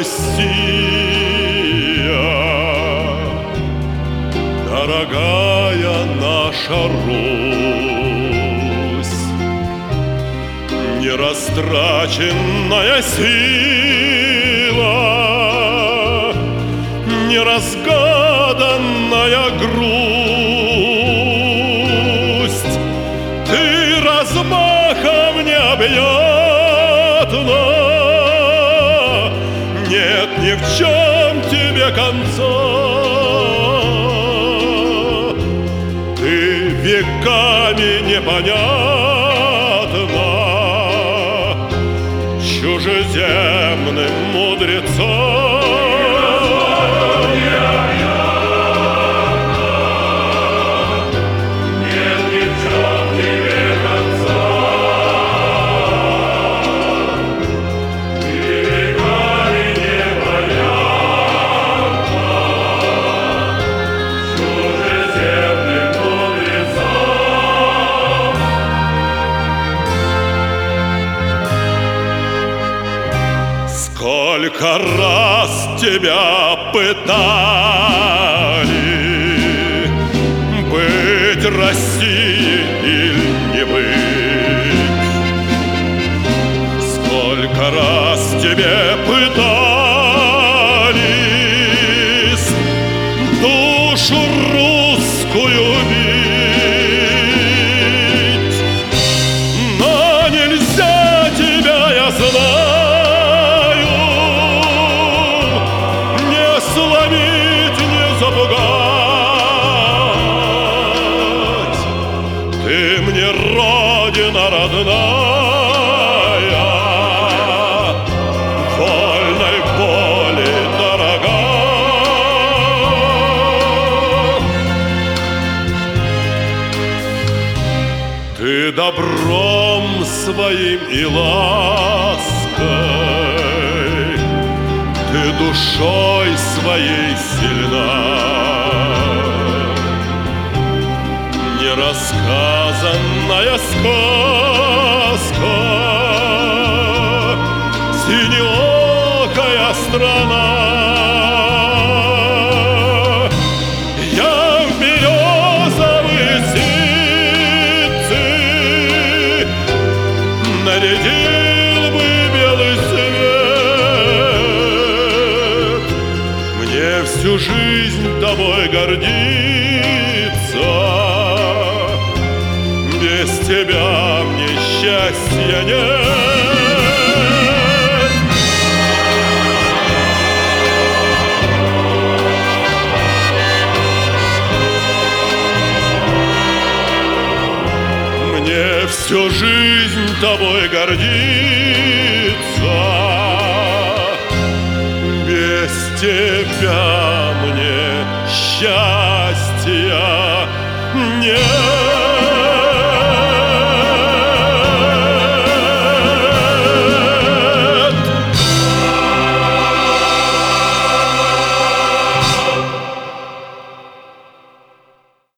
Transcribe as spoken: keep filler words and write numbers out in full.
Россия, дорогая наша Русь, нерастраченная сила, неразгаданная грусть. Ты размахом необъятна, нет ни в чем тебе конца. Ты веками непонятна чужеземным мудрецам. Сколько раз тебя пытали быть Россией или не быть? Сколько раз тебе пытались душу русскую бить? Но нельзя тебя, я знаю, сломить, не запугать. Ты мне родина родная, вольной воли дорога. Ты добром своим и лаской, ты душой своей сильна, нерассказанная сказка, синеокая страна. Я в березовые ситцы нарядил бы белый свет, всю жизнь тобой гордиться. Без тебя мне счастья нет. Мне всю жизнь тобой гордиться. Без тебя мне счастья нет.